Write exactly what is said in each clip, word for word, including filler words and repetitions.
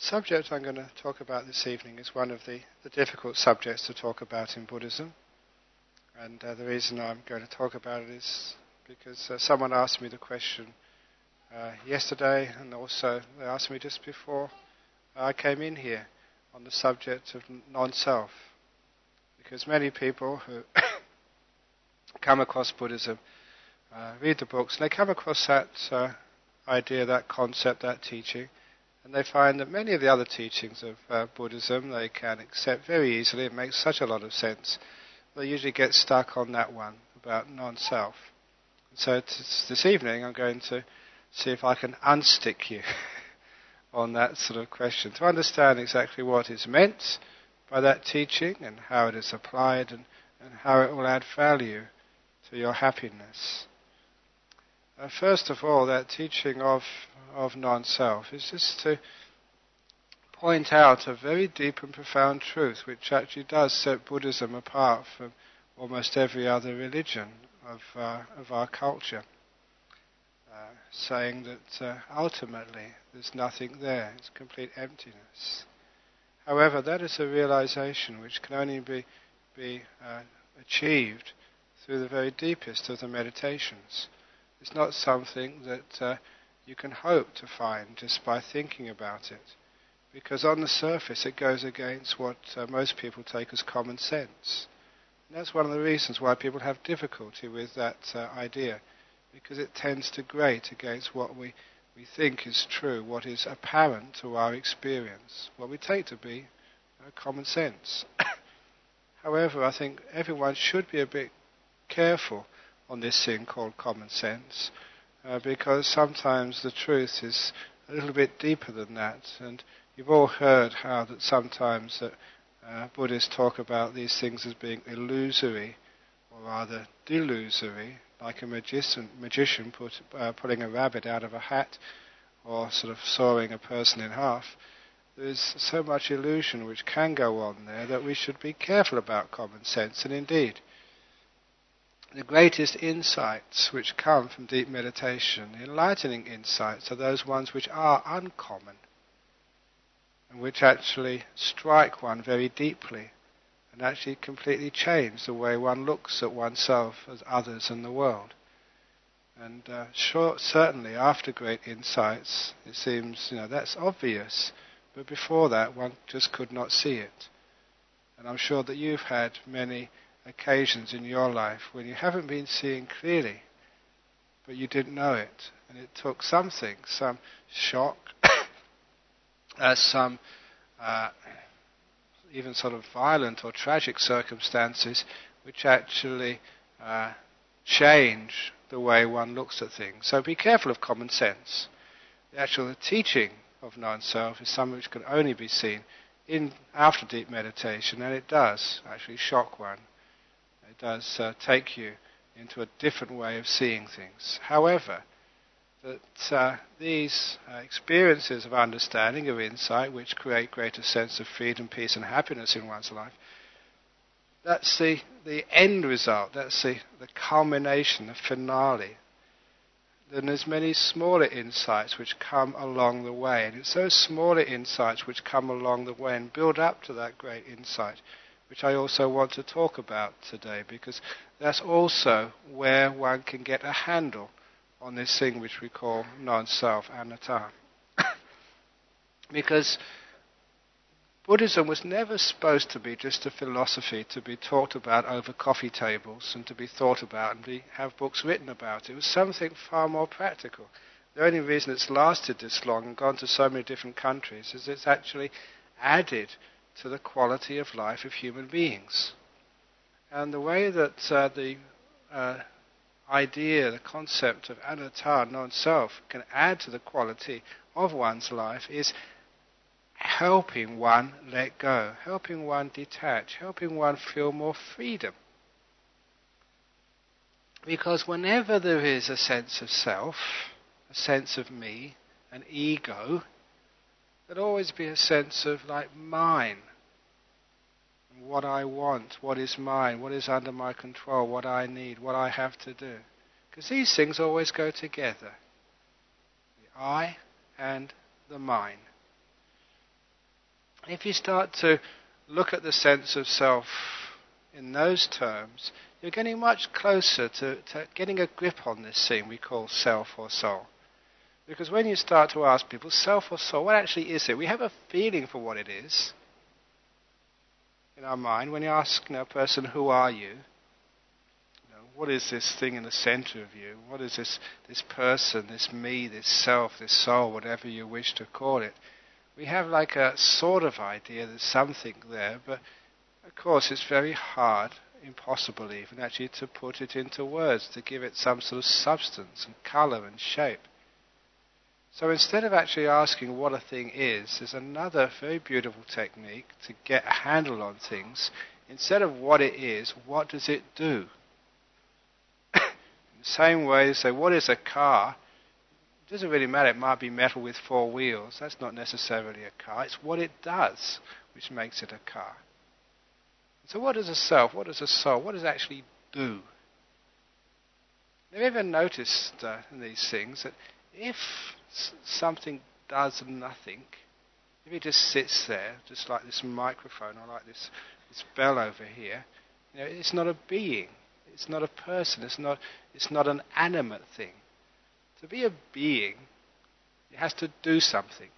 subject I'm going to talk about this evening is one of the, the difficult subjects to talk about in Buddhism. And uh, the reason I'm going to talk about it is because uh, someone asked me the question uh, yesterday, and also they asked me just before I came in here on the subject of non-self. Because many people who come across Buddhism uh, read the books, and they come across that uh, idea, that concept, that teaching, and they find that many of the other teachings of uh, Buddhism they can accept very easily. It makes such a lot of sense. They usually get stuck on that one about non-self. So t- this evening I'm going to see if I can unstick you on that sort of question, to understand exactly what is meant by that teaching and how it is applied and, and how it will add value to your happiness. Uh, first of all, that teaching of, of non-self is just to point out a very deep and profound truth which actually does set Buddhism apart from almost every other religion of, uh, of our culture, uh, saying that uh, ultimately there's nothing there, it's complete emptiness. However, that is a realization which can only be, be uh, achieved through the very deepest of the meditations. It's not something that uh, you can hope to find just by thinking about it, because on the surface it goes against what uh, most people take as common sense. And that's one of the reasons why people have difficulty with that uh, idea, because it tends to grate against what we, we think is true, what is apparent to our experience, what we take to be uh, common sense. However, I think everyone should be a bit careful on this thing called common sense, uh, because sometimes the truth is a little bit deeper than that. And you've all heard how that sometimes that uh, Buddhists talk about these things as being illusory, or rather delusory, like a magician, magician put, uh, pulling a rabbit out of a hat, or sort of sawing a person in half. There is so much illusion which can go on there that we should be careful about common sense. And indeed, the greatest insights which come from deep meditation, the enlightening insights, are those ones which are uncommon and which actually strike one very deeply and actually completely change the way one looks at oneself, as others, and the world. And uh, sure, certainly after great insights, it seems, you know, that's obvious, but before that one just could not see it. And I'm sure that you've had many occasions in your life when you haven't been seeing clearly, but you didn't know it, and it took something, some shock, uh, some uh, even sort of violent or tragic circumstances which actually uh, change the way one looks at things. So be careful of common sense. The actual teaching of non-self is something which can only be seen in after deep meditation, and it does actually shock one. It does uh, take you into a different way of seeing things. However, that uh, these uh, experiences of understanding, of insight, which create greater sense of freedom, peace and happiness in one's life, that's the, the end result, that's the, the culmination, the finale. Then there's many smaller insights which come along the way, and it's those smaller insights which come along the way and build up to that great insight, which I also want to talk about today, because that's also where one can get a handle on this thing which we call non-self, anatta. Because Buddhism was never supposed to be just a philosophy to be talked about over coffee tables and to be thought about and be, have books written about. It was something far more practical. The only reason it's lasted this long and gone to so many different countries is it's actually added to the quality of life of human beings. And the way that uh, the uh, idea, the concept of anatta, non-self, can add to the quality of one's life is helping one let go, helping one detach, helping one feel more freedom. Because whenever there is a sense of self, a sense of me, an ego, there'll always be a sense of like mine, what I want, what is mine, what is under my control, what I need, what I have to do. Because these things always go together, the I and the mine. If you start to look at the sense of self in those terms, you're getting much closer to, to getting a grip on this thing we call self or soul. Because when you start to ask people, self or soul, what actually is it? We have a feeling for what it is in our mind. When you ask you know, a person, who are you? you know, what is this thing in the center of you? What is this, this person, this me, this self, this soul, whatever you wish to call it? We have like a sort of idea there's something there, but of course it's very hard, impossible even, actually to put it into words, to give it some sort of substance and colour and shape. So instead of actually asking what a thing is, there's another very beautiful technique to get a handle on things. Instead of what it is, what does it do? In the same way, say, what is a car? It doesn't really matter, it might be metal with four wheels. That's not necessarily a car. It's what it does which makes it a car. So what does a self, what does a soul, what does it actually do? Have you ever noticed uh, in these things that if s- something does nothing, if it just sits there, just like this microphone or like this, this bell over here, you know, it's not a being, it's not a person, it's not, it's not an animate thing. To be a being, it has to do something.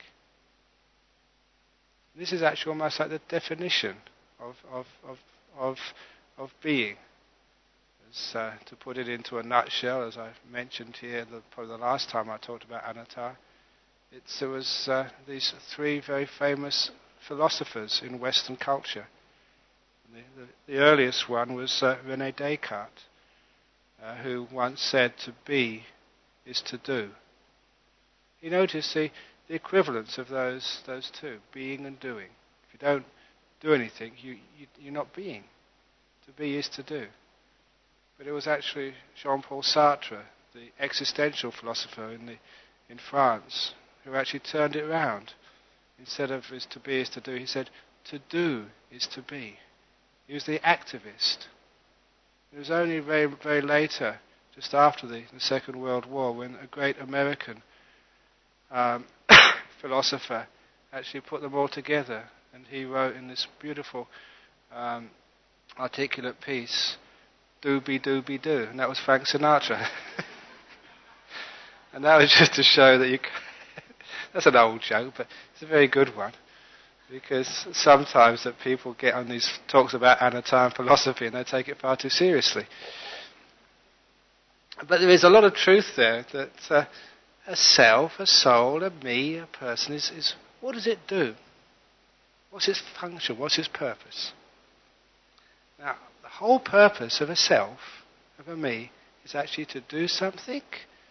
This is actually almost like the definition of of of of, of being. As, uh, to put it into a nutshell, as I mentioned here, the, probably the last time I talked about anatta, it's, there was uh, these three very famous philosophers in Western culture. The, the, the earliest one was uh, René Descartes, uh, who once said, "To be is to do." You notice the, the equivalence of those those two, being and doing. If you don't do anything, you, you, you're not being. To be is to do. But it was actually Jean-Paul Sartre, the existential philosopher in the in France, who actually turned it around. Instead of is to be is to do, he said, to do is to be. He was the activist. It was only very, very later, just after the, the Second World War, when a great American um, philosopher actually put them all together. And he wrote in this beautiful um, articulate piece, "Doobie doobie doo," and that was Frank Sinatra. And that was just to show that you... That's an old joke, but it's a very good one. Because sometimes that people get on these talks about anatta and philosophy and they take it far too seriously. But there is a lot of truth there, that uh, a self, a soul, a me, a person, is, is what does it do? What's its function? What's its purpose? Now, the whole purpose of a self, of a me, is actually to do something,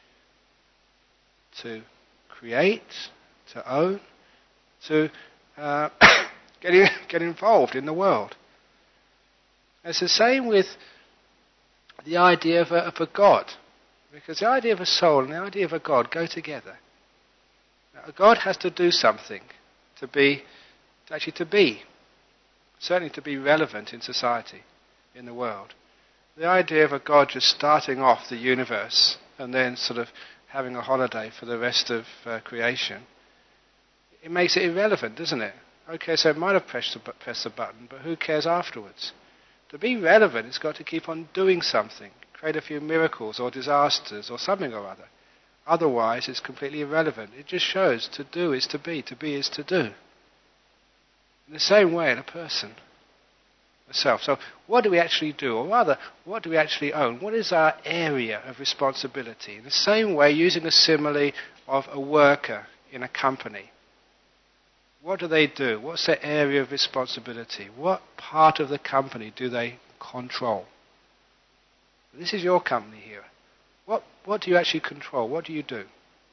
to create, to own, to uh, get, in, get involved in the world. It's the same with the idea of a, of a God, because the idea of a soul and the idea of a God go together. Now, a God has to do something to be, to actually to be, certainly to be relevant in society, in the world. The idea of a God just starting off the universe and then sort of having a holiday for the rest of uh, creation, it makes it irrelevant, doesn't it? Okay, so it might have pressed a, pressed a button, but who cares afterwards? To be relevant, it's got to keep on doing something, create a few miracles or disasters or something or other. Otherwise, it's completely irrelevant. It just shows to do is to be, to be is to do. In the same way in a person, a self. So what do we actually do? Or rather, what do we actually own? What is our area of responsibility? In the same way, using a simile of a worker in a company. What do they do? What's their area of responsibility? What part of the company do they control? This is your company here. What, what do you actually control? What do you do?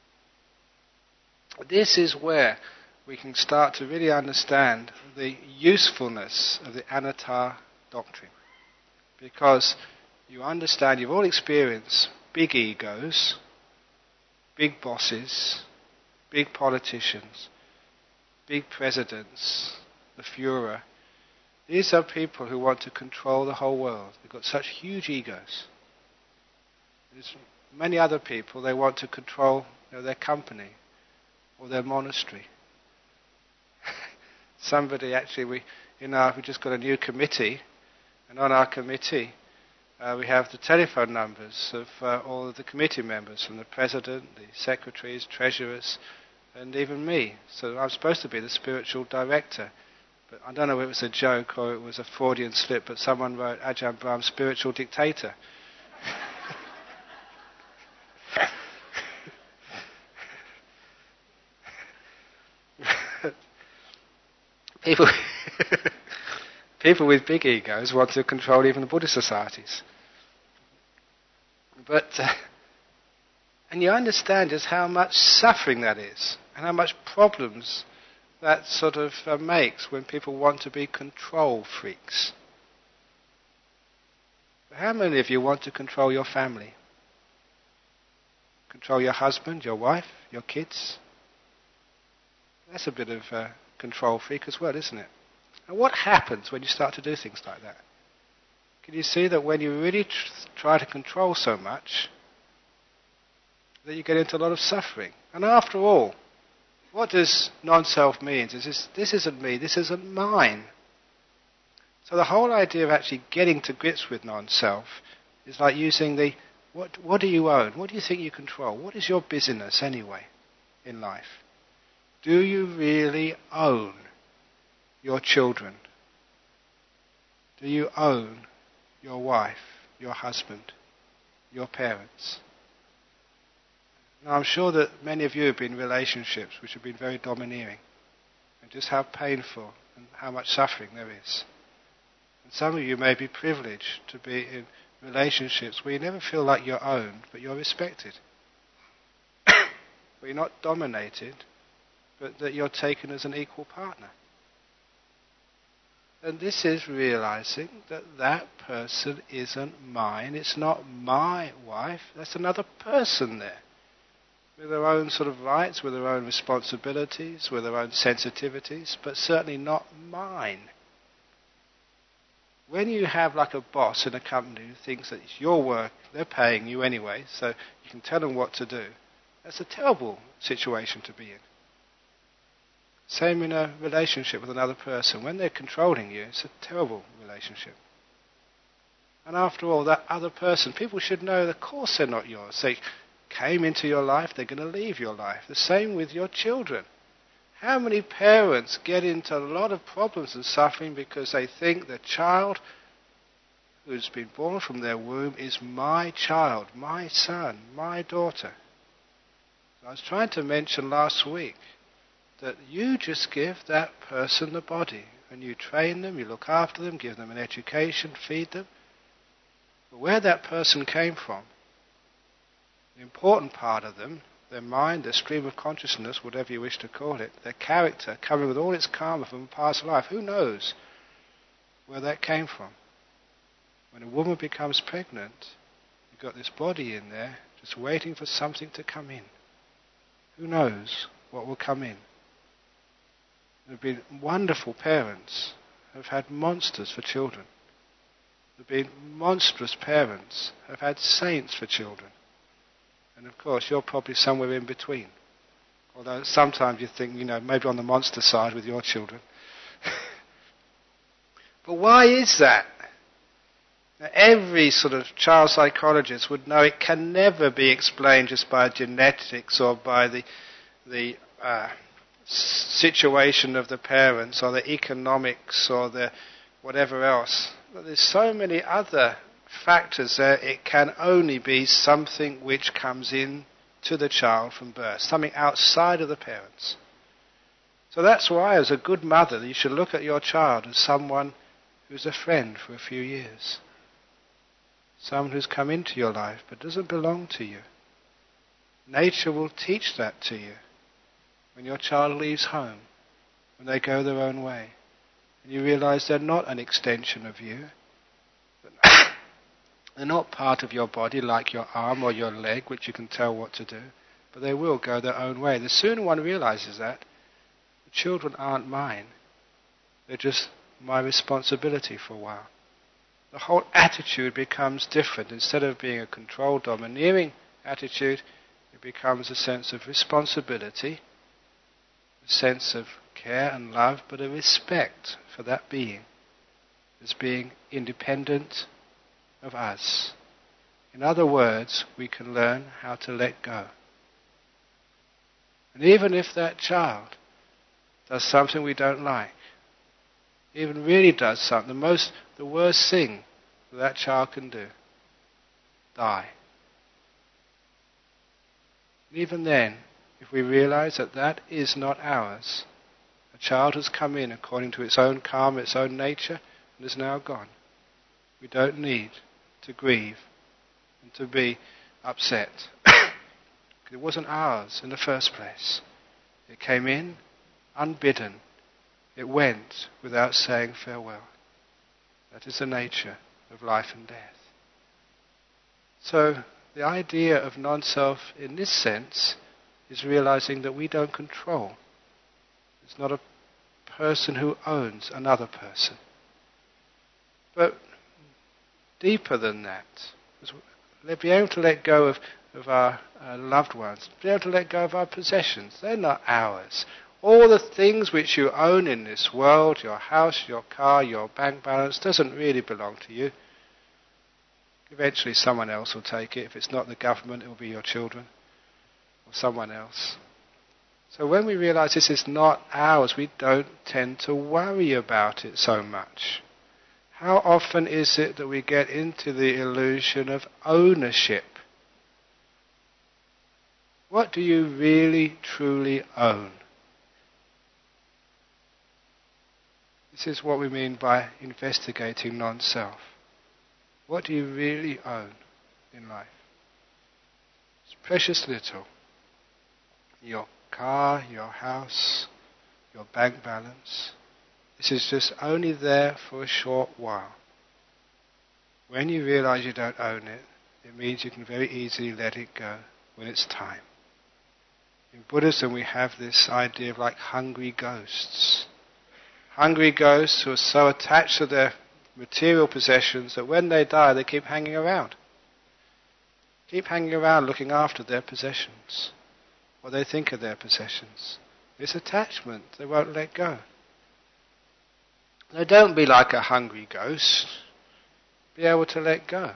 This is where we can start to really understand the usefulness of the anatta doctrine. Because you understand, you've all experienced big egos, big bosses, big politicians, big presidents, the Führer. These are people who want to control the whole world. They've got such huge egos. There's many other people, they want to control you know, their company or their monastery. somebody actually, we, in our, we just got a new committee, and on our committee uh, we have the telephone numbers of uh, all of the committee members, from the president, the secretaries, treasurers, and even me. So I'm supposed to be the spiritual director. But I don't know if it was a joke or it was a Freudian slip, but someone wrote Ajahn Brahm, spiritual dictator. People, people with big egos want to control even the Buddhist societies. But, uh, and you understand just how much suffering that is, and how much problems that sort of uh, makes when people want to be control freaks. But how many of you want to control your family? Control your husband, your wife, your kids? That's a bit of uh, control freak as well, isn't it? And what happens when you start to do things like that? Can you see that when you really tr- try to control so much, that you get into a lot of suffering? And after all, what does non-self mean? Is this, this isn't me, this isn't mine. So the whole idea of actually getting to grips with non-self is like using the, what, what do you own? What do you think you control? What is your business anyway in life? Do you really own your children? Do you own your wife, your husband, your parents? Now I'm sure that many of you have been in relationships which have been very domineering, and just how painful and how much suffering there is. And some of you may be privileged to be in relationships where you never feel like you're owned, but you're respected. Where you're not dominated, but that you're taken as an equal partner. And this is realizing that that person isn't mine. It's not my wife. That's another person there, with their own sort of rights, with their own responsibilities, with their own sensitivities, but certainly not mine. When you have like a boss in a company who thinks that it's your work, they're paying you anyway, so you can tell them what to do, that's a terrible situation to be in. Same in a relationship with another person. When they're controlling you, it's a terrible relationship. And after all, that other person, people should know, of course they're not yours. They came into your life, they're going to leave your life. The same with your children. How many parents get into a lot of problems and suffering because they think the child who's been born from their womb is my child, my son, my daughter? I was trying to mention last week that you just give that person the body, and you train them, you look after them, give them an education, feed them. But where that person came from, the important part of them, their mind, their stream of consciousness, whatever you wish to call it, their character, coming with all its karma from a past life, who knows where that came from? When a woman becomes pregnant, you've got this body in there just waiting for something to come in. Who knows what will come in? There have been wonderful parents who have had monsters for children. There have been monstrous parents who have had saints for children. And of course, you're probably somewhere in between. Although sometimes you think, you know, maybe on the monster side with your children. But why is that? Now, every sort of child psychologist would know it can never be explained just by genetics or by the the uh, situation of the parents or the economics or the whatever else. But there's so many other factors there. It can only be something which comes in to the child from birth, something outside of the parents. So that's why, as a good mother, you should look at your child as someone who's a friend for a few years. Someone who's come into your life but doesn't belong to you. Nature will teach that to you when your child leaves home, when they go their own way, and you realize they're not an extension of you. They're not part of your body like your arm or your leg, which you can tell what to do, but they will go their own way. The sooner one realizes that, the children aren't mine. They're just my responsibility for a while. The whole attitude becomes different. Instead of being a controlled, domineering attitude, it becomes a sense of responsibility, a sense of care and love, but a respect for that being as being independent of us. In other words, we can learn how to let go. And even if that child does something we don't like, even really does something, the most, the worst thing that, that child can do, die. And even then, if we realize that that is not ours, a child has come in according to its own karma, its own nature, and is now gone. We don't need to grieve and to be upset. It wasn't ours in the first place. It came in unbidden. It went without saying farewell. That is the nature of life and death. So the idea of non-self in this sense is realizing that we don't control. It's not a person who owns another person. But deeper than that, be able to let go of, of our uh, loved ones, be able to let go of our possessions. They're not ours. All the things which you own in this world, your house, your car, your bank balance, doesn't really belong to you. Eventually someone else will take it. If it's not the government, it will be your children or someone else. So when we realize this is not ours, we don't tend to worry about it so much. How often is it that we get into the illusion of ownership? What do you really, truly own? This is what we mean by investigating non-self. What do you really own in life? It's precious little. Your car, your house, your bank balance. This is just only there for a short while. When you realize you don't own it, it means you can very easily let it go when it's time. In Buddhism we have this idea of like hungry ghosts. Hungry ghosts who are so attached to their material possessions that when they die they keep hanging around. Keep hanging around looking after their possessions. What they think of their possessions. It's attachment. They won't let go. Now don't be like a hungry ghost. Be able to let go.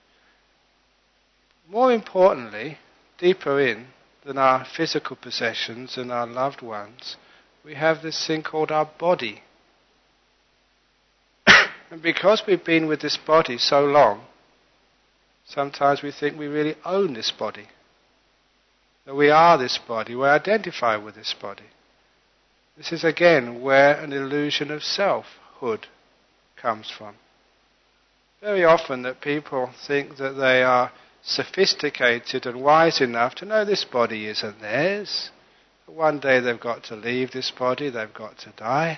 More importantly, deeper in than our physical possessions and our loved ones, we have this thing called our body. And because we've been with this body so long, sometimes we think we really own this body. That we are this body, we identify with this body. This is again where an illusion of selfhood comes from. Very often that people think that they are sophisticated and wise enough to know this body isn't theirs. But one day they've got to leave this body, they've got to die.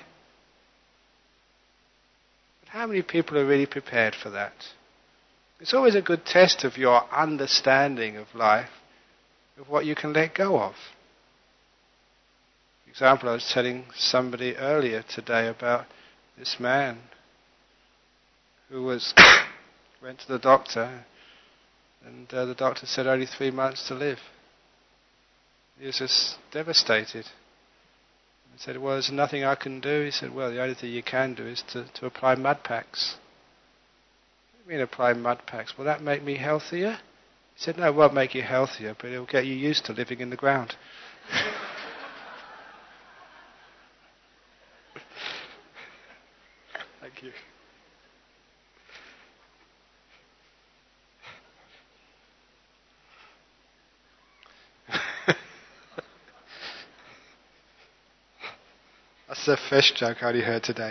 But how many people are really prepared for that? It's always a good test of your understanding of life, of what you can let go of. For example, I was telling somebody earlier today about this man who was went to the doctor and uh, the doctor said only three months to live. He was just devastated. I said, well, there's nothing I can do. He said, well, the only thing you can do is to, to apply mud packs. What do you mean apply mud packs? Will that make me healthier? He said, no, it won't make you healthier, but it'll get you used to living in the ground. Thank you. That's the fish joke I only heard today.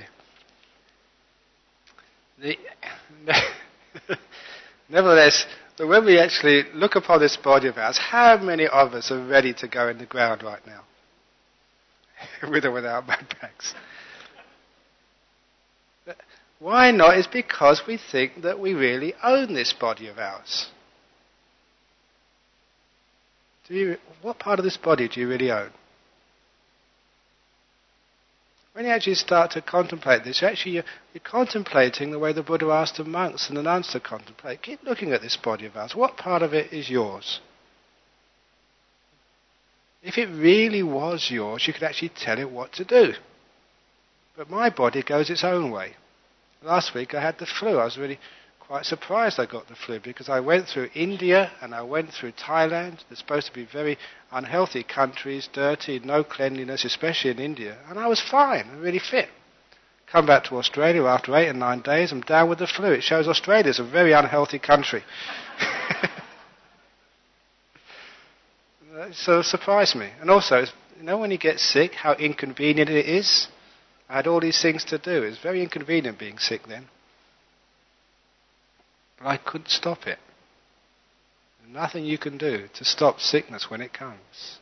The, nevertheless, but when we actually look upon this body of ours, how many of us are ready to go in the ground right now? With or without backpacks. But why not? It's because we think that we really own this body of ours. Do you, what part of this body do you really own? When you actually start to contemplate this, you're actually you're, you're contemplating the way the Buddha asked the monks and the nuns to contemplate. Keep looking at this body of ours. What part of it is yours? If it really was yours, you could actually tell it what to do. But my body goes its own way. Last week I had the flu. I was really quite surprised I got the flu because I went through India and I went through Thailand. They're supposed to be very unhealthy countries, dirty, no cleanliness, especially in India. And I was fine, really fit. Come back to Australia after eight or nine days, I'm down with the flu. It shows Australia's a very unhealthy country. It sort of surprised me. And also, you know when you get sick, how inconvenient it is? I had all these things to do. It was very inconvenient being sick then. But I couldn't stop it. There's nothing you can do to stop sickness when it comes.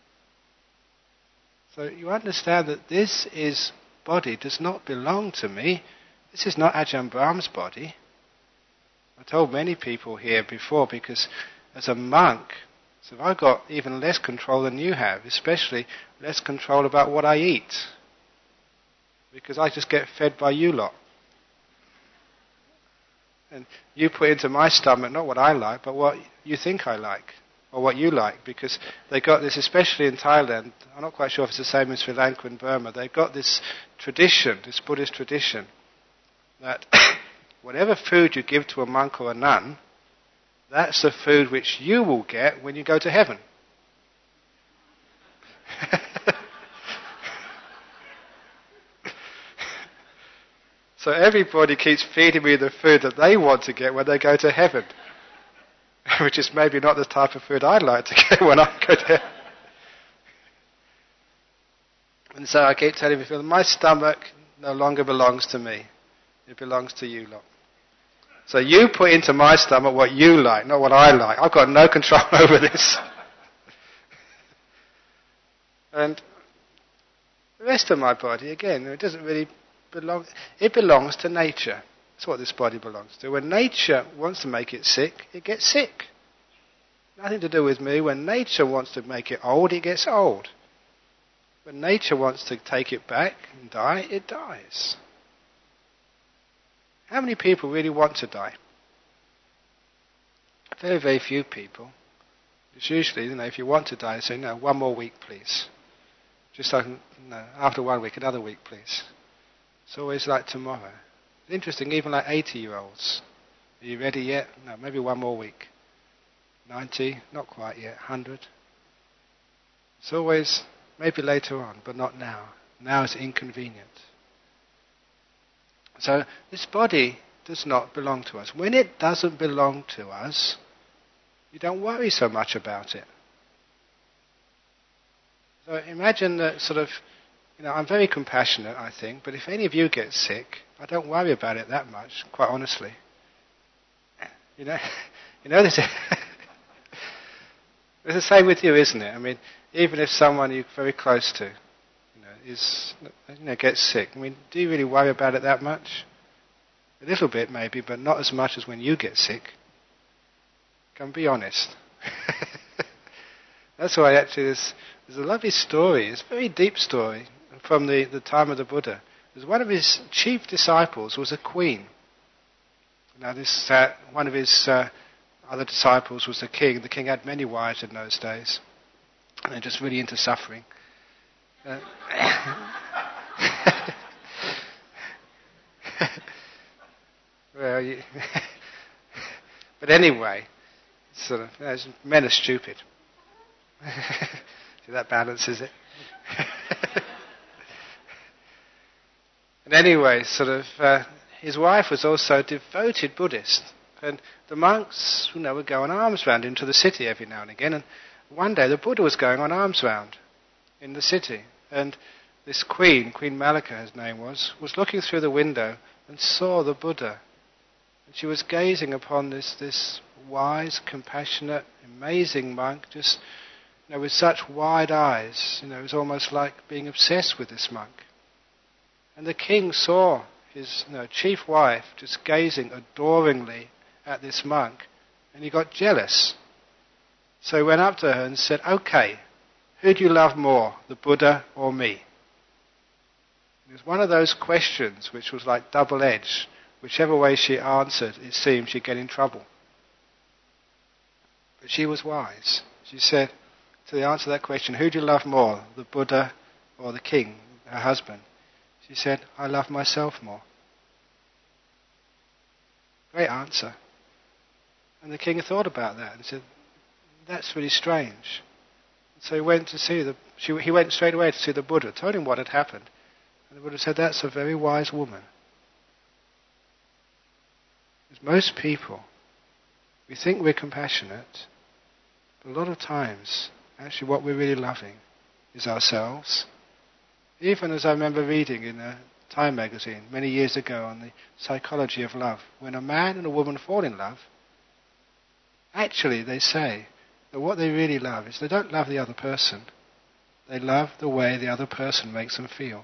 So you understand that this is body does not belong to me. This is not Ajahn Brahm's body. I told many people here before because as a monk, so I've got even less control than you have, especially less control about what I eat. Because I just get fed by you lot. And you put into my stomach not what I like, but what you think I like, or what you like. Because they got this, especially in Thailand, I'm not quite sure if it's the same in Sri Lanka and Burma, they've got this tradition, this Buddhist tradition, that whatever food you give to a monk or a nun, that's the food which you will get when you go to heaven. So everybody keeps feeding me the food that they want to get when they go to heaven. Which is maybe not the type of food I'd like to get when I go to heaven. And so I keep telling people, my stomach no longer belongs to me. It belongs to you lot. So you put into my stomach what you like, not what I like. I've got no control over this. And the rest of my body, again, it doesn't really belong. It belongs to nature. That's what this body belongs to. When nature wants to make it sick, it gets sick. Nothing to do with me. When nature wants to make it old, it gets old. When nature wants to take it back and die, it dies. How many people really want to die? Very, very few people. It's usually, you know, if you want to die, say, no, one more week, please. Just like, no, after one week, another week, please. It's always like tomorrow. It's interesting, even like eighty-year-olds. Are you ready yet? No, maybe one more week. ninety, not quite yet. one hundred. It's always, maybe later on, but not now. Now is inconvenient. So this body does not belong to us. When it doesn't belong to us, you don't worry so much about it. So imagine that sort of, you know, I'm very compassionate, I think, but if any of you get sick, I don't worry about it that much, quite honestly. You know, you know this. It's the same with you, isn't it? I mean, even if someone you're very close to, you know, is, you know, gets sick, I mean, do you really worry about it that much? A little bit, maybe, but not as much as when you get sick. Come, be honest. That's why actually there's, there's a lovely story. It's a very deep story from the, the time of the Buddha. There's one of his chief disciples was a queen. Now this uh, one of his uh, other disciples was the king. The king had many wives in those days. And they're just really into suffering. Uh, well, you but anyway, sort of, you know, men are stupid. See, that balances it. And anyway, sort of, uh, his wife was also a devoted Buddhist. And the monks, you know, would go on alms round into the city every now and again. And one day the Buddha was going on alms round in the city. And this queen, Queen Malika his name was, was looking through the window and saw the Buddha. And she was gazing upon this, this wise, compassionate, amazing monk, just, you know, with such wide eyes. You know, it was almost like being obsessed with this monk. And the king saw his, you know, chief wife just gazing adoringly at this monk, and he got jealous. So he went up to her and said, okay, who do you love more, the Buddha or me? It was one of those questions which was like double-edged. Whichever way she answered, it seemed she'd get in trouble. But she was wise. She said, to answer that question, who do you love more, the Buddha or the king, her husband? She said, I love myself more. Great answer. And the king thought about that and said, that's really strange. So he went to see the. She, he went straight away to see the Buddha, told him what had happened. And the Buddha said, that's a very wise woman. Because most people, we think we're compassionate, but a lot of times, actually what we're really loving is ourselves. Even as I remember reading in a Time magazine many years ago on the psychology of love, when a man and a woman fall in love, actually they say that what they really love is they don't love the other person, they love the way the other person makes them feel.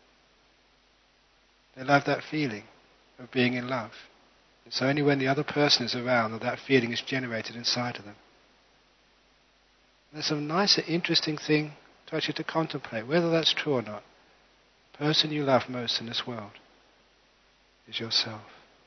They love that feeling of being in love. It's only when the other person is around that that feeling is generated inside of them. There's a nice, interesting thing to actually to contemplate, whether that's true or not. The person you love most in this world is yourself.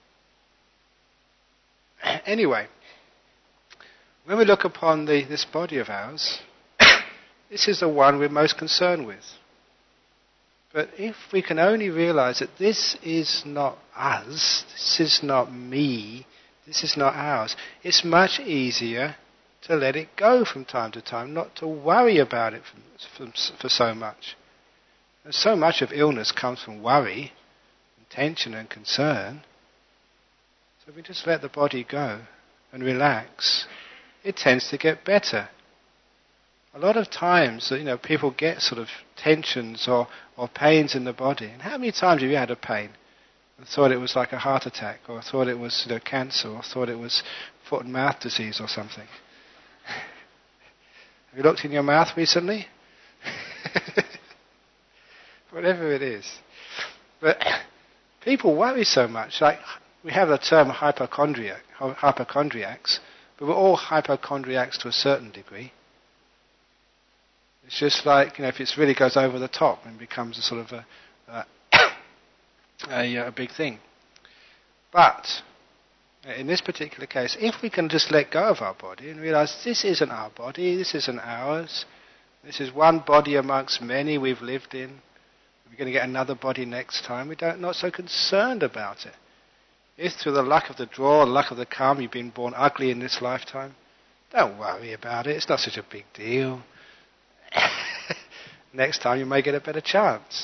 Anyway, when we look upon the, this body of ours, this is the one we're most concerned with. But if we can only realize that this is not us, this is not me, this is not ours, it's much easier to let it go from time to time, not to worry about it for, for, for so much. And so much of illness comes from worry, and tension and concern. So if we just let the body go and relax, it tends to get better. A lot of times, you know, people get sort of tensions or, or pains in the body. And how many times have you had a pain and thought it was like a heart attack, or thought it was, you know, cancer, or thought it was foot and mouth disease or something? Have you looked in your mouth recently? Whatever it is. But people worry so much. Like, we have the term hypochondriac, hypochondriacs, but we're all hypochondriacs to a certain degree. It's just like, you know, if it really goes over the top and becomes a sort of a, uh, a, a big thing. But in this particular case, if we can just let go of our body and realize this isn't our body, this isn't ours, this is one body amongst many we've lived in, we're going to get another body next time, we're don't, not so concerned about it. If through the luck of the draw, the luck of the karma, you've been born ugly in this lifetime, don't worry about it, it's not such a big deal. Next time you may get a better chance.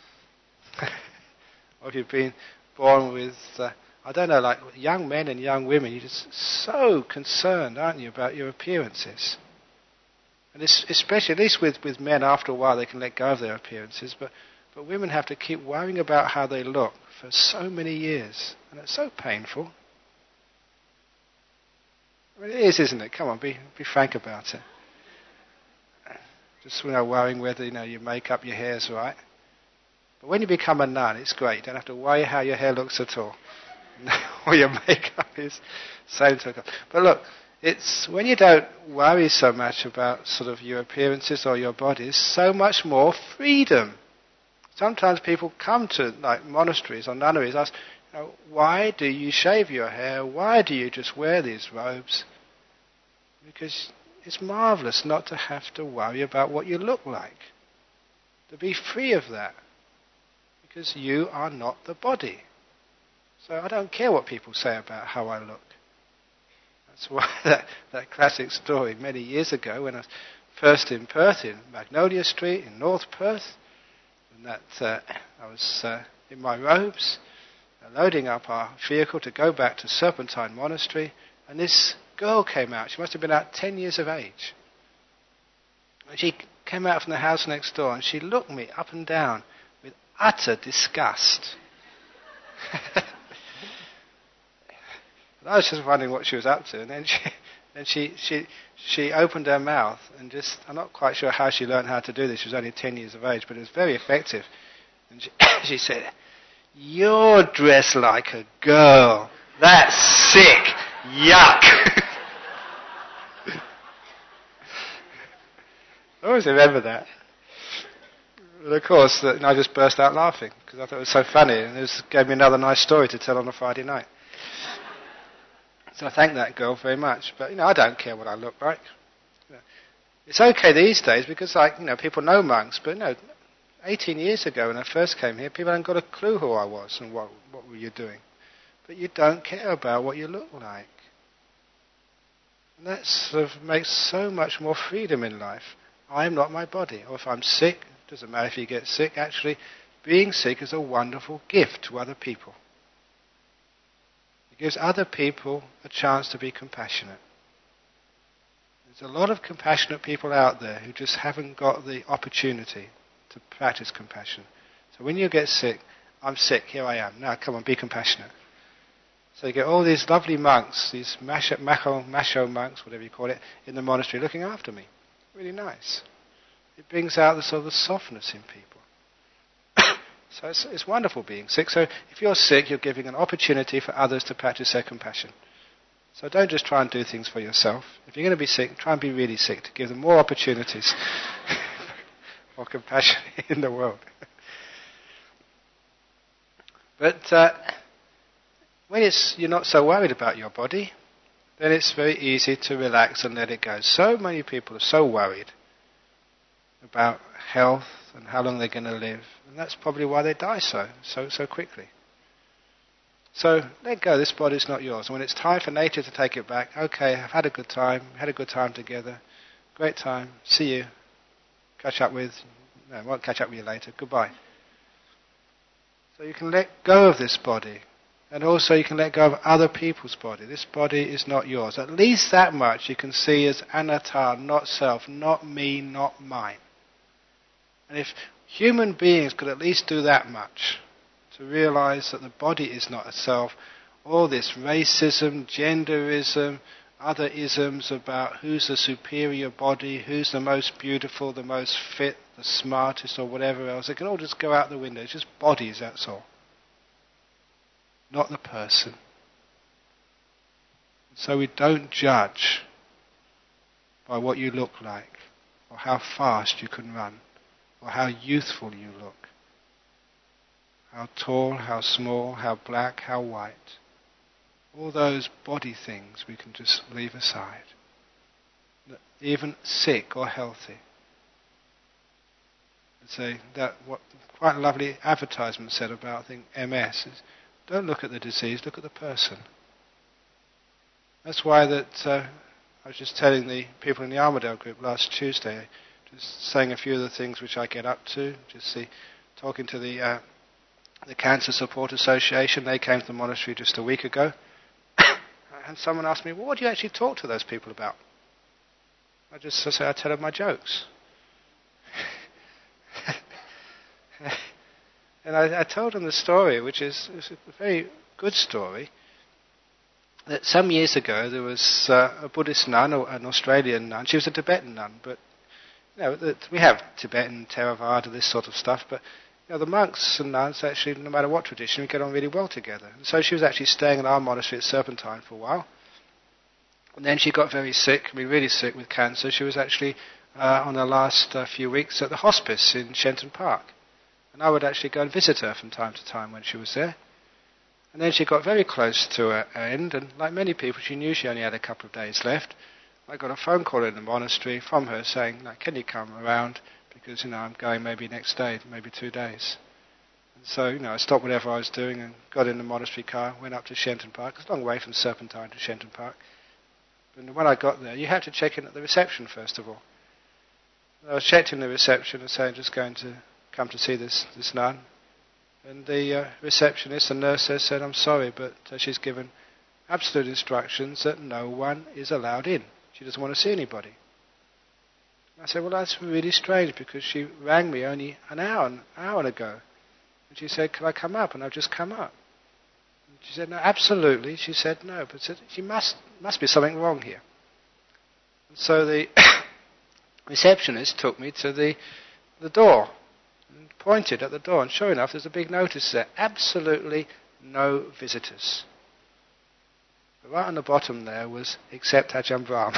Or if you've been born with, uh, I don't know, like young men and young women, you're just so concerned, aren't you, about your appearances. And it's, especially, at least with, with men, after a while they can let go of their appearances, but, but women have to keep worrying about how they look for so many years. And it's so painful. I mean, it is, isn't it? Come on, be, be frank about it. Just, you know, worrying whether, you know, your makeup, your hair's right. But when you become a nun, it's great. You don't have to worry how your hair looks at all. Or your makeup is same to. But look, it's when you don't worry so much about sort of your appearances or your bodies, so much more freedom. Sometimes people come to like monasteries or nunneries, ask, you know, why do you shave your hair? Why do you just wear these robes? Because it's marvelous not to have to worry about what you look like. To be free of that. Because you are not the body. So I don't care what people say about how I look. That's why that, that classic story many years ago when I was first in Perth, in Magnolia Street in North Perth, and that uh, I was uh, in my robes, uh, loading up our vehicle to go back to Serpentine Monastery, and this girl came out. She must have been about ten years of age. And she came out from the house next door and she looked me up and down with utter disgust. And I was just wondering what she was up to, and then she, then she, she, she opened her mouth and just, I'm not quite sure how she learned how to do this. She was only ten years of age, but it was very effective. And she, she said, "You're dressed like a girl. That's sick. Yuck." I always remember that. And of course, uh, I just burst out laughing because I thought it was so funny, and it was, gave me another nice story to tell on a Friday night. So I thank that girl very much. But, you know, I don't care what I look like. You know, it's okay these days because, like, you know, people know monks, but, you know, eighteen years ago when I first came here, people hadn't got a clue who I was and what, what were you doing. But you don't care about what you look like. And that sort of makes so much more freedom in life. I am not my body. Or if I'm sick, it doesn't matter if you get sick. Actually, being sick is a wonderful gift to other people. It gives other people a chance to be compassionate. There's a lot of compassionate people out there who just haven't got the opportunity to practice compassion. So when you get sick, I'm sick, here I am. Now come on, be compassionate. So you get all these lovely monks, these macho, macho, macho monks, whatever you call it, in the monastery looking after me. Really nice. It brings out the sort of the softness in people. So it's, it's wonderful being sick. So if you're sick, you're giving an opportunity for others to practice their compassion. So don't just try and do things for yourself. If you're going to be sick, try and be really sick to give them more opportunities for compassion in the world. But uh, when it's, you're not so worried about your body, then it's very easy to relax and let it go. So many people are so worried about health and how long they're going to live. And that's probably why they die so, so, so quickly. So let go, this body's not yours. And when it's time for nature to take it back, okay, I've had a good time, had a good time together, great time, see you, catch up with, no, I won't catch up with you later, goodbye. So you can let go of this body. And also you can let go of other people's body. This body is not yours. At least that much you can see as anatta, not self, not me, not mine. And if human beings could at least do that much, to realize that the body is not a self, all this racism, genderism, other isms about who's the superior body, who's the most beautiful, the most fit, the smartest, or whatever else, it can all just go out the window. It's just bodies, that's all. Not the person. So we don't judge by what you look like, or how fast you can run, or how youthful you look. How tall, how small, how black, how white. All those body things we can just leave aside. Even sick or healthy. So that what quite a lovely advertisement said about, I think, M S is, don't look at the disease, look at the person. That's why that uh, I was just telling the people in the Armadale group last Tuesday, just saying a few of the things which I get up to, just see, talking to the uh, the Cancer Support Association. They came to the monastery just a week ago. And someone asked me, well, what do you actually talk to those people about? I just I say, I tell them my jokes. And I, I told them the story, which is, is a very good story, that some years ago there was uh, a Buddhist nun, or an Australian nun. She was a Tibetan nun, but you know, we have Tibetan, Theravada, this sort of stuff, but you know, the monks and nuns, actually, no matter what tradition, we get on really well together. And so she was actually staying in our monastery at Serpentine for a while. And then she got very sick, I mean really sick with cancer. She was actually uh, on her last uh, few weeks at the hospice in Shenton Park. And I would actually go and visit her from time to time when she was there. And then she got very close to her end, and like many people, she knew she only had a couple of days left. I got a phone call in the monastery from her saying, like, can you come around? Because, you know, I'm going maybe next day, maybe two days. And so, you know, I stopped whatever I was doing and got in the monastery car, went up to Shenton Park. It's a long way from Serpentine to Shenton Park. And when I got there, you had to check in at the reception first of all. I was checked in the reception and saying, just going to come to see this, this nun. And the uh, receptionist, the nurse there, said, I'm sorry, but uh, she's given absolute instructions that no one is allowed in. She doesn't want to see anybody. I said, well, that's really strange, because she rang me only an hour, an hour ago. And she said, can I come up? And I've just come up. And she said, no, absolutely. She said, no, but said, she must, must be something wrong here. And so the receptionist took me to the, the door and pointed at the door. And sure enough, there's a big notice there, absolutely no visitors. But right on the bottom there was, except Ajahn Brahm.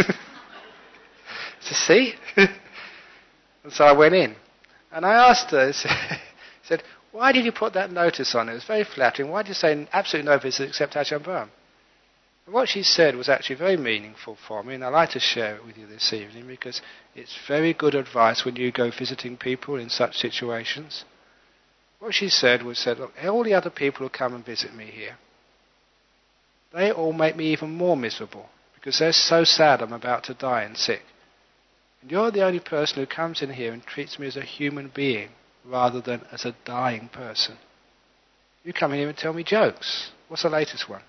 To see? And so I went in. And I asked her, I said, why did you put that notice on? It was very flattering. Why did you say absolutely no visitors except Ajahn Brahm? And what she said was actually very meaningful for me, and I'd like to share it with you this evening because it's very good advice when you go visiting people in such situations. What she said was, said, look, all the other people who come and visit me here, they all make me even more miserable because they're so sad I'm about to die and sick. And you're the only person who comes in here and treats me as a human being rather than as a dying person. You come in here and tell me jokes. What's the latest one?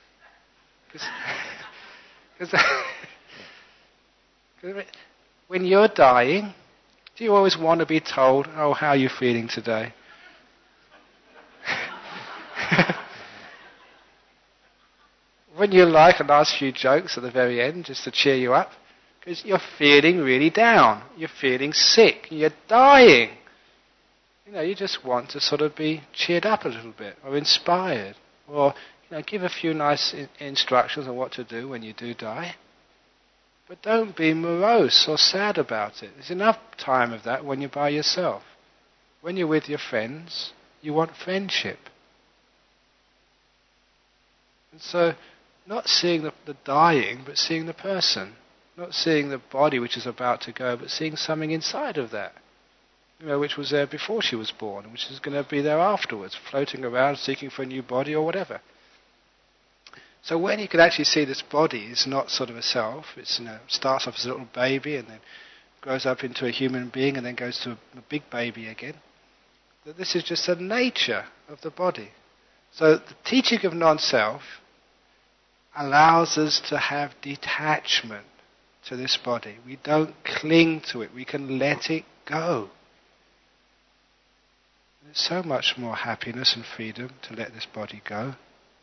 Because when you're dying, do you always want to be told, oh, how are you feeling today? Wouldn't you like a last few jokes at the very end just to cheer you up? Because you're feeling really down. You're feeling sick. You're dying. You know, you just want to sort of be cheered up a little bit or inspired or, you know, give a few nice in- instructions on what to do when you do die. But don't be morose or sad about it. There's enough time of that when you're by yourself. When you're with your friends, you want friendship. And so, not seeing the, the dying, but seeing the person. Not seeing the body which is about to go, but seeing something inside of that. You know, which was there before she was born, which is going to be there afterwards, floating around, seeking for a new body or whatever. So when you can actually see this body is not sort of a self, it's, you know, starts off as a little baby and then grows up into a human being and then goes to a, a big baby again, that this is just the nature of the body. So the teaching of non-self allows us to have detachment to this body. We don't cling to it. We can let it go. There's so much more happiness and freedom to let this body go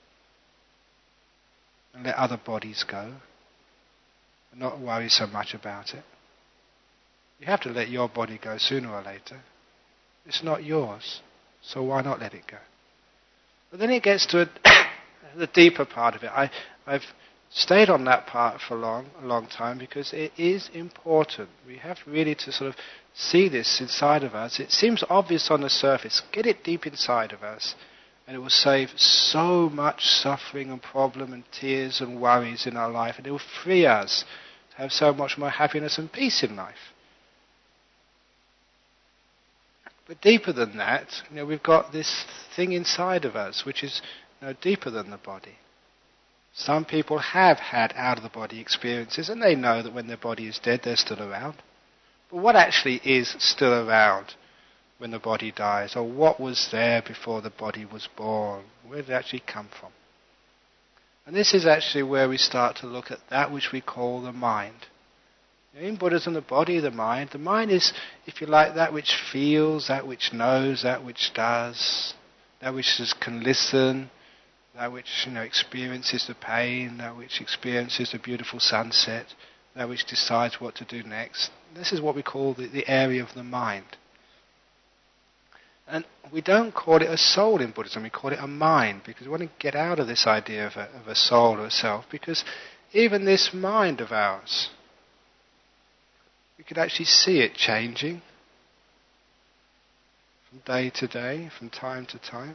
and let other bodies go and not worry so much about it. You have to let your body go sooner or later. It's not yours, so why not let it go? But then it gets to a the deeper part of it. I, I've stayed on that part for long, a long time because it is important. We have really to sort of see this inside of us. It seems obvious on the surface. Get it deep inside of us and it will save so much suffering and problem and tears and worries in our life, and it will free us to have so much more happiness and peace in life. But deeper than that, you know, we've got this thing inside of us which is, you know, deeper than the body. Some people have had out-of-the-body experiences and they know that when their body is dead, they're still around. But what actually is still around when the body dies? Or what was there before the body was born? Where did it actually come from? And this is actually where we start to look at that which we call the mind. In Buddhism, the body, the mind. The mind is, if you like, that which feels, that which knows, that which does, that which is, can listen, that which, you know, experiences the pain, that which experiences the beautiful sunset, that which decides what to do next. This is what we call the, the area of the mind. And we don't call it a soul in Buddhism, we call it a mind, because we want to get out of this idea of a, of a soul or a self, because even this mind of ours, we could actually see it changing from day to day, from time to time.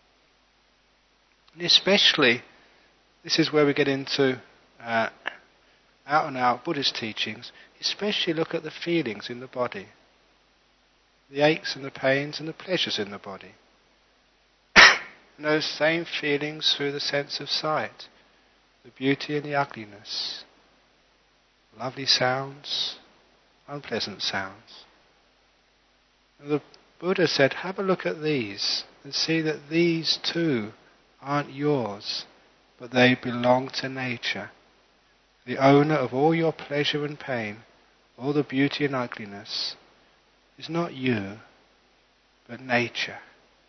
And especially, this is where we get into uh, out and out Buddhist teachings, especially look at the feelings in the body. The aches and the pains and the pleasures in the body. And those same feelings through the sense of sight. The beauty and the ugliness. Lovely sounds, unpleasant sounds. And the Buddha said, have a look at these and see that these too aren't yours, but they belong to nature. The owner of all your pleasure and pain, all the beauty and ugliness, is not you, but nature.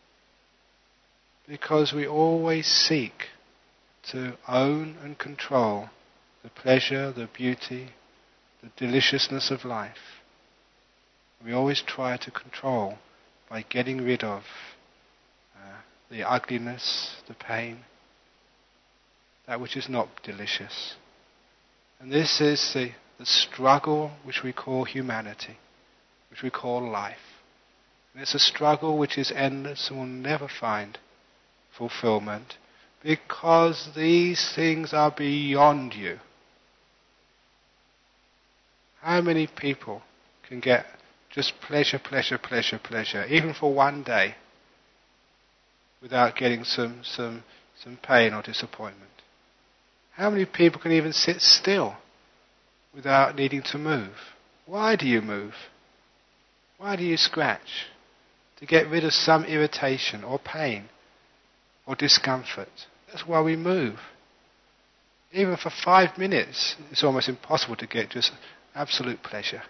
Because we always seek to own and control the pleasure, the beauty, the deliciousness of life. We always try to control by getting rid of uh, the ugliness, the pain, that which is not delicious. And this is the, the struggle which we call humanity, which we call life. And it's a struggle which is endless and will never find fulfillment Because these things are beyond you. How many people can get just pleasure, pleasure, pleasure, pleasure, even for one day, without getting some, some, some pain or disappointment? How many people can even sit still without needing to move? Why do you move? Why do you scratch? To get rid of some irritation or pain or discomfort. That's why we move. Even for five minutes, it's almost impossible to get just absolute pleasure.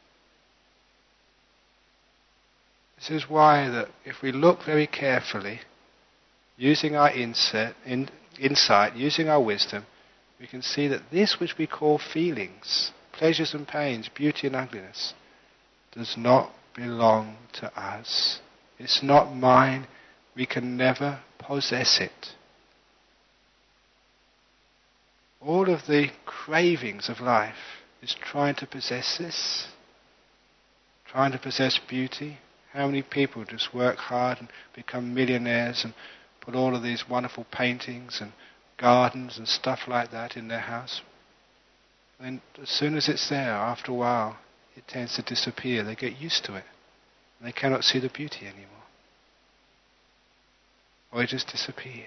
This is why that if we look very carefully, using our insight, in, insight, using our wisdom, we can see that this which we call feelings, pleasures and pains, beauty and ugliness, does not belong to us. It's not mine. We can never possess it. All of the cravings of life is trying to possess this, trying to possess beauty. How many people just work hard and become millionaires and put all of these wonderful paintings and gardens and stuff like that in their house? And as soon as it's there, after a while, it tends to disappear. They get used to it. And they cannot see the beauty anymore. Or it just disappears.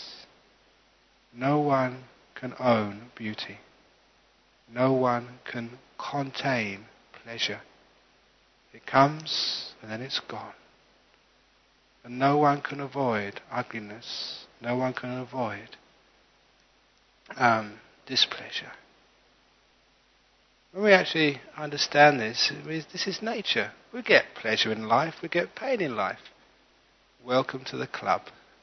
No one can own beauty. No one can contain pleasure. It comes and then it's gone. And no one can avoid ugliness. No one can avoid um, displeasure. When we actually understand this, this is nature. We get pleasure in life, we get pain in life. Welcome to the club.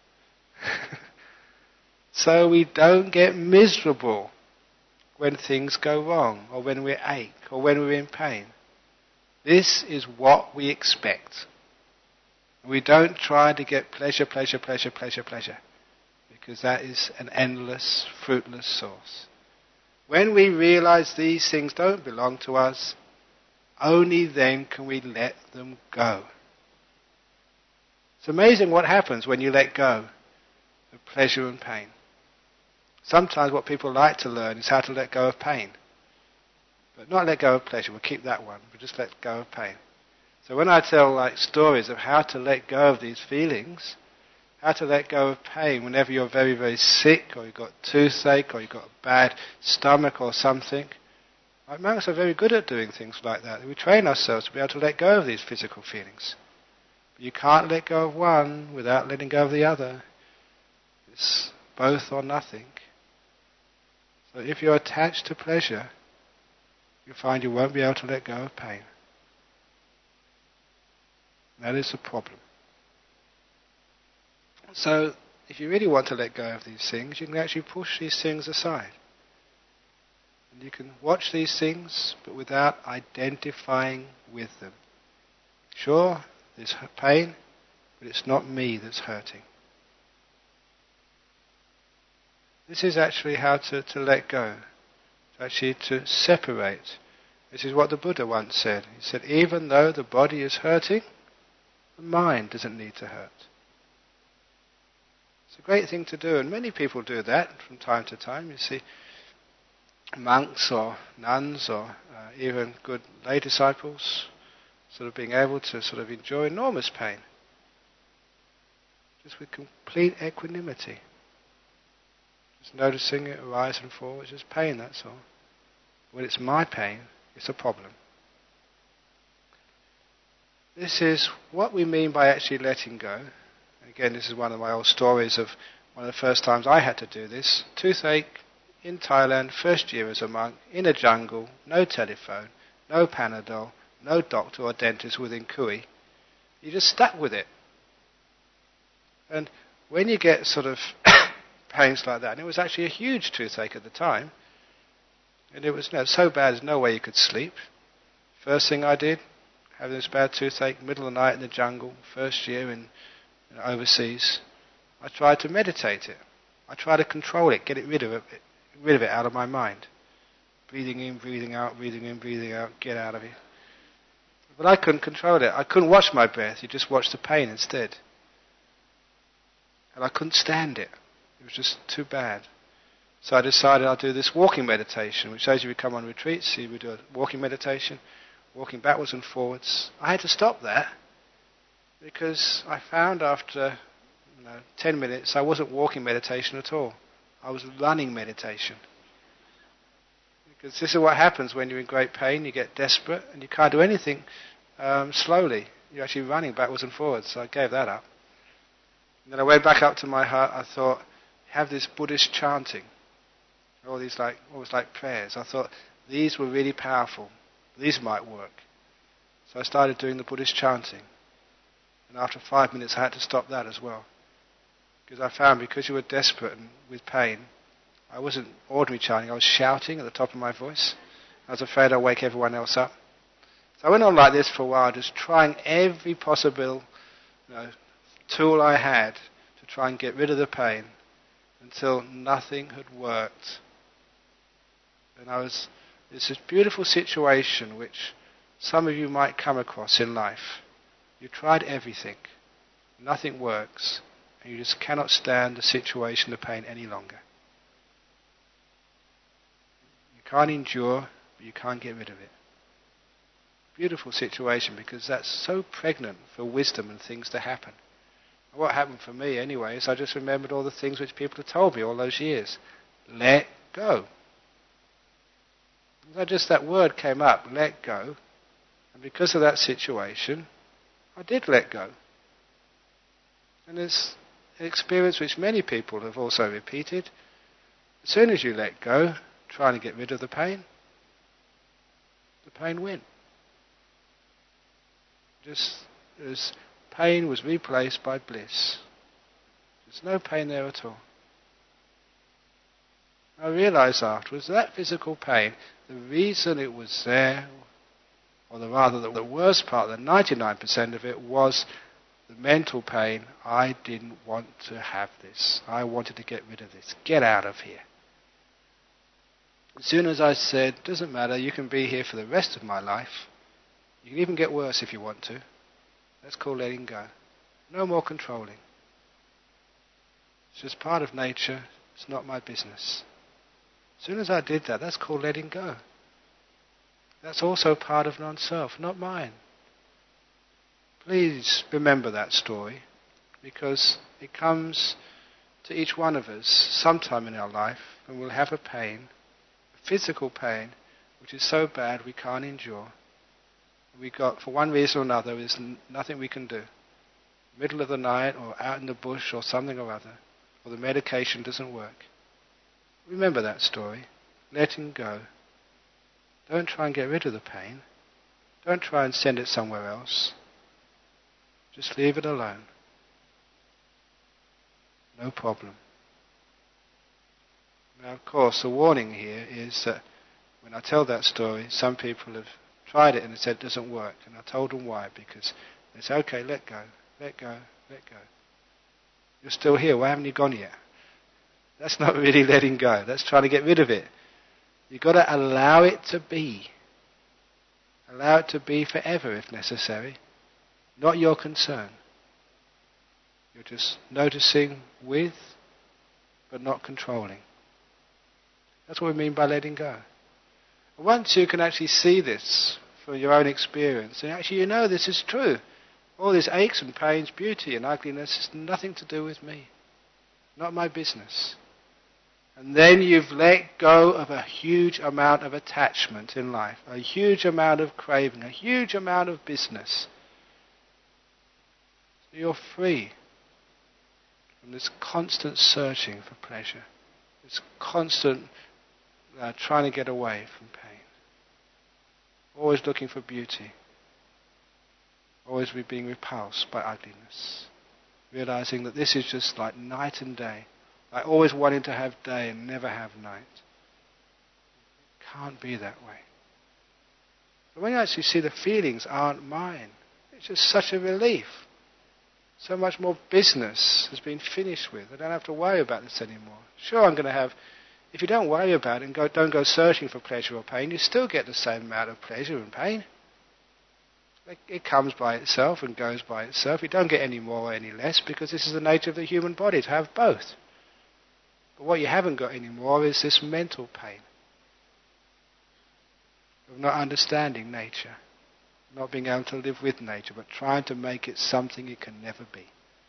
So we don't get miserable when things go wrong, or when we ache, or when we're in pain. This is what we expect. We don't try to get pleasure, pleasure, pleasure, pleasure, pleasure, because that is an endless, fruitless source. When we realize these things don't belong to us, only then can we let them go. It's amazing what happens when you let go of pleasure and pain. Sometimes what people like to learn is how to let go of pain. But not let go of pleasure, we'll keep that one, but just let go of pain. So when I tell like stories of how to let go of these feelings, how to let go of pain whenever you're very, very sick, or you've got toothache, or you've got a bad stomach or something, like monks are very good at doing things like that. We train ourselves to be able to let go of these physical feelings. But you can't let go of one without letting go of the other. It's both or nothing. So if you're attached to pleasure, you find you won't be able to let go of pain. That is the problem. So, if you really want to let go of these things, you can actually push these things aside. And you can watch these things, but without identifying with them. Sure, there's pain, but it's not me that's hurting. This is actually how to, to let go, to actually to separate. This is what the Buddha once said. He said, even though the body is hurting, the mind doesn't need to hurt. It's a great thing to do, and many people do that from time to time. You see monks or nuns or uh, even good lay disciples sort of being able to sort of enjoy enormous pain, just with complete equanimity. Just noticing it arise and fall, it's just pain, that's all. When it's my pain, it's a problem. This is what we mean by actually letting go. Again, this is one of my old stories of one of the first times I had to do this. Toothache in Thailand, first year as a monk, in a jungle, no telephone, no Panadol, no doctor or dentist within Kui. You're just stuck with it. And when you get sort of pains like that, and it was actually a huge toothache at the time, and it was you know, so bad there's no way you could sleep. First thing I did, having this bad toothache, middle of the night in the jungle, first year in you know, overseas, I tried to meditate it. I tried to control it, get it rid of it, rid of it out of my mind. Breathing in, breathing out, breathing in, breathing out, get out of it. But I couldn't control it. I couldn't watch my breath. You just watch the pain instead. And I couldn't stand it. It was just too bad. So I decided I'll do this walking meditation, which those of you who come on retreats see we do a walking meditation, walking backwards and forwards. I had to stop that because I found after you know, ten minutes I wasn't walking meditation at all. I was running meditation. Because this is what happens when you're in great pain, you get desperate and you can't do anything um, slowly. You're actually running backwards and forwards, so I gave that up. And then I went back up to my heart. I thought, have this Buddhist chanting, all these like, almost like prayers. I thought these were really powerful. These might work. So I started doing the Buddhist chanting. And after five minutes, I had to stop that as well, because I found because you were desperate and with pain, I wasn't ordinary chanting. I was shouting at the top of my voice. I was afraid I'd wake everyone else up. So I went on like this for a while, just trying every possible you know, tool I had to try and get rid of the pain until nothing had worked. And I was, it's this beautiful situation which some of you might come across in life. You tried everything, nothing works, and you just cannot stand the situation, the pain any longer. You can't endure, but you can't get rid of it. Beautiful situation, because that's so pregnant for wisdom and things to happen. And what happened for me anyway is I just remembered all the things which people had told me all those years. Let go. So just that word came up, let go. And because of that situation, I did let go. And it's an experience which many people have also repeated. As soon as you let go, trying to get rid of the pain, the pain went. Just as pain was replaced by bliss. There's no pain there at all. I realized afterwards that physical pain, the reason it was there, or the, rather the, the worst part, the ninety-nine percent of it, was the mental pain. I didn't want to have this. I wanted to get rid of this. Get out of here. As soon as I said, doesn't matter, you can be here for the rest of my life. You can even get worse if you want to. That's called letting go. No more controlling. It's just part of nature. It's not my business. As soon as I did that, that's called letting go. That's also part of non-self, not mine. Please remember that story, because it comes to each one of us sometime in our life, and we'll have a pain, a physical pain, which is so bad we can't endure. We got, for one reason or another, there's nothing we can do. Middle of the night, or out in the bush, or something or other, or the medication doesn't work. Remember that story. Letting go. Don't try and get rid of the pain. Don't try and send it somewhere else. Just leave it alone. No problem. Now, of course, the warning here is that when I tell that story, some people have tried it and they said it doesn't work. And I told them why. Because they said, okay, let go, let go, let go. You're still here. Why haven't you gone yet? That's not really letting go. That's trying to get rid of it. You've got to allow it to be. Allow it to be forever if necessary. Not your concern. You're just noticing with, but not controlling. That's what we mean by letting go. Once you can actually see this from your own experience, and actually you know this is true. All these aches and pains, beauty and ugliness has nothing to do with me. Not my business. And then you've let go of a huge amount of attachment in life, a huge amount of craving, a huge amount of business. So you're free from this constant searching for pleasure, this constant uh, trying to get away from pain, always looking for beauty, always being repulsed by ugliness, realizing that this is just like night and day. Like always wanting to have day and never have night. It can't be that way. But when you actually see the feelings aren't mine, it's just such a relief. So much more business has been finished with. I don't have to worry about this anymore. Sure, I'm going to have, if you don't worry about it and go, don't go searching for pleasure or pain, you still get the same amount of pleasure and pain. It, it comes by itself and goes by itself. You don't get any more or any less, because this is the nature of the human body, to have both. But what you haven't got anymore is this mental pain of not understanding nature, not being able to live with nature, but trying to make it something it can never be.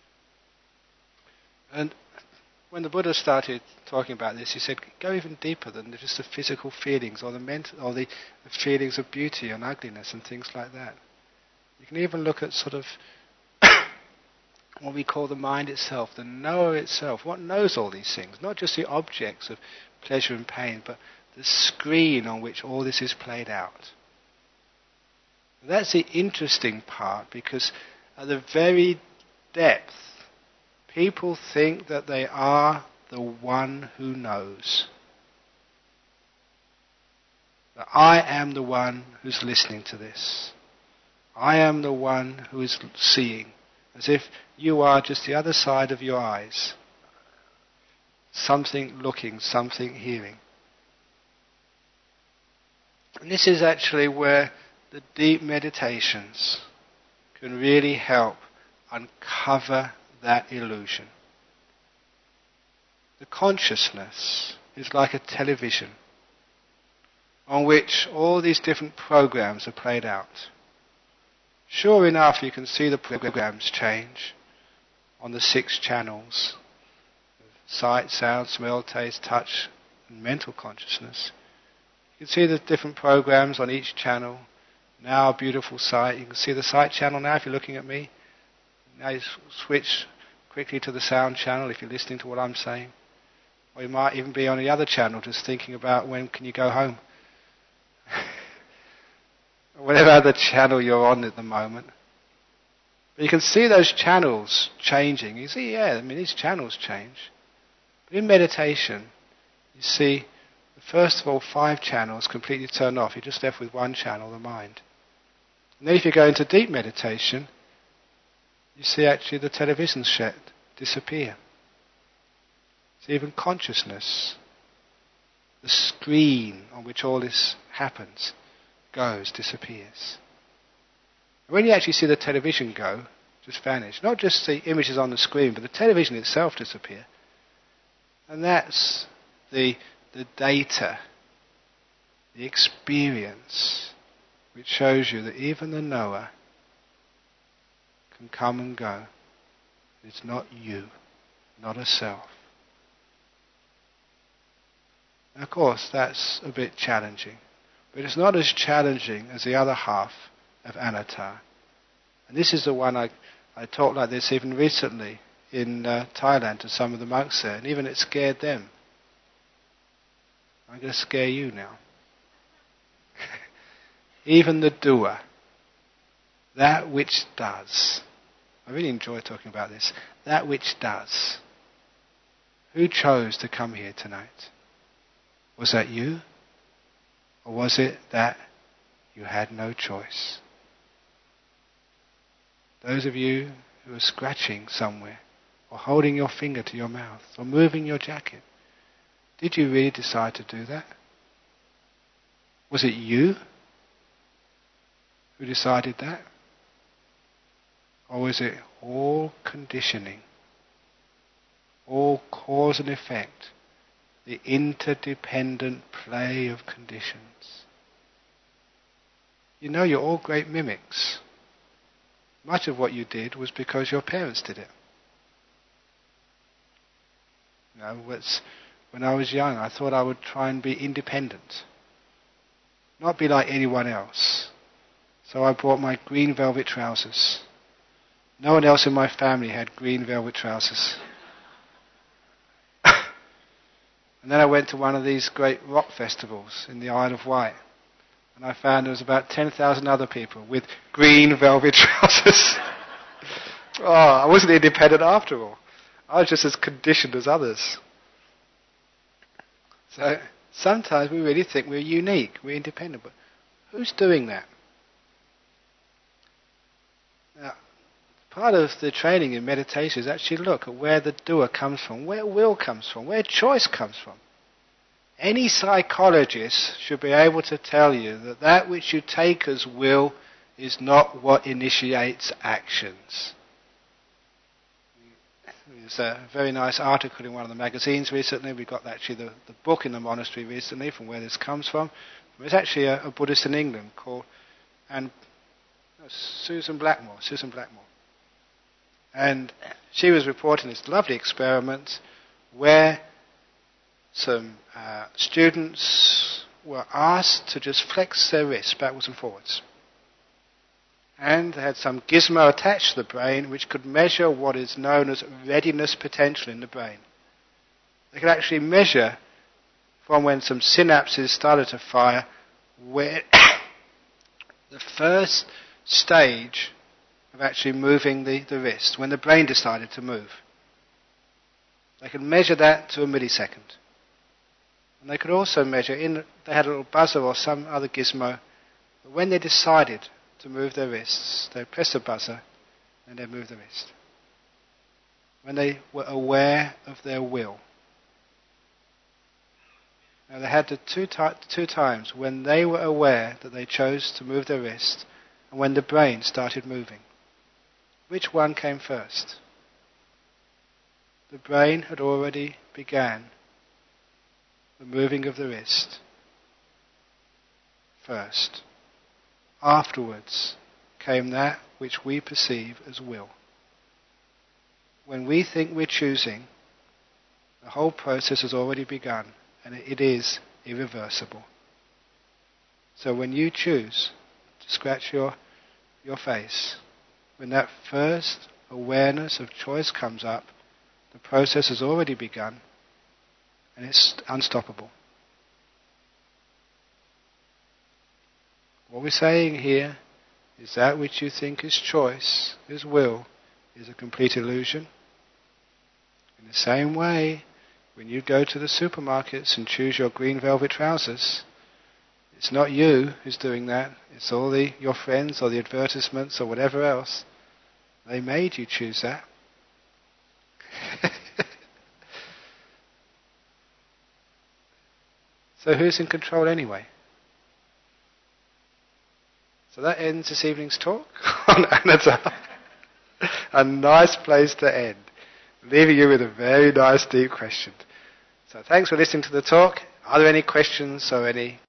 And when the Buddha started talking about this, he said, go even deeper than just the physical feelings or the mental, or the, the feelings of beauty and ugliness and things like that. You can even look at sort of what we call the mind itself, the knower itself. What knows all these things? Not just the objects of pleasure and pain, but the screen on which all this is played out. That's the interesting part, because at the very depth, people think that they are the one who knows. That I am the one who's listening to this. I am the one who is seeing, as if you are just the other side of your eyes. Something looking, something hearing. And this is actually where the deep meditations can really help uncover that illusion. The consciousness is like a television on which all these different programs are played out. Sure enough, you can see the programs change on the six channels: sight, sound, smell, taste, touch, and mental consciousness. You can see the different programs on each channel. Now, beautiful sight. You can see the sight channel now if you're looking at me. Now you switch quickly to the sound channel if you're listening to what I'm saying. Or you might even be on the other channel just thinking about when can you go home. Whatever other channel you're on at the moment. But you can see those channels changing. You see, yeah, I mean, these channels change. But in meditation, you see, first of all, five channels completely turn off. You're just left with one channel, the mind. And then if you go into deep meditation, you see actually the television set disappear. So even consciousness, the screen on which all this happens, goes, disappears. And when you actually see the television go, just vanish. Not just the images on the screen, but the television itself disappear. And that's the the data, the experience, which shows you that even the knower can come and go. It's not you, not a self. And of course, that's a bit challenging. But it's not as challenging as the other half of anatta. And this is the one I, I talked like this even recently in uh, Thailand to some of the monks there, and even it scared them. I'm going to scare you now. Even the doer, that which does. I really enjoy talking about this. That which does. Who chose to come here tonight? Was that you? Or was it that you had no choice? Those of you who are scratching somewhere, or holding your finger to your mouth, or moving your jacket, did you really decide to do that? Was it you who decided that? Or was it all conditioning, all cause and effect, the interdependent play of conditions? You know, you're all great mimics. Much of what you did was because your parents did it. You know, what's... When I was young, I thought I would try and be independent. Not be like anyone else. So I bought my green velvet trousers. No one else in my family had green velvet trousers. And then I went to one of these great rock festivals in the Isle of Wight. And I found there was about ten thousand other people with green velvet trousers. Oh, I wasn't independent after all. I was just as conditioned as others. So sometimes we really think we're unique, we're independent, but who's doing that? Now, part of the training in meditation is actually look at where the doer comes from, where will comes from, where choice comes from. Any psychologist should be able to tell you that that which you take as will is not what initiates actions. There's a very nice article in one of the magazines recently. We got actually the, the book in the monastery recently from where this comes from. There's actually a, a Buddhist in England called and no, Susan Blackmore. Susan Blackmore. And she was reporting this lovely experiment where some uh, students were asked to just flex their wrists backwards and forwards. And they had some gizmo attached to the brain which could measure what is known as readiness potential in the brain. They could actually measure from when some synapses started to fire where the first stage of actually moving the, the wrist, when the brain decided to move. They could measure that to a millisecond. And they could also measure, in they had a little buzzer or some other gizmo, but when they decided to move their wrists, they'd press the buzzer and they'd move the wrist. When they were aware of their will. Now they had the two, t- two times when they were aware that they chose to move their wrist and when the brain started moving. Which one came first? The brain had already began the moving of the wrist first. Afterwards came that which we perceive as will. When we think we're choosing, the whole process has already begun, and it is irreversible. So when you choose to scratch your, your face, when that first awareness of choice comes up, the process has already begun, and it's unstoppable. What we're saying here is that which you think is choice, is will, is a complete illusion. In the same way, when you go to the supermarkets and choose your green velvet trousers, it's not you who's doing that, it's all the your friends or the advertisements or whatever else. They made you choose that. So who's in control anyway? So that ends this evening's talk on anatta. A nice place to end. Leaving you with a very nice deep question. So thanks for listening to the talk. Are there any questions or any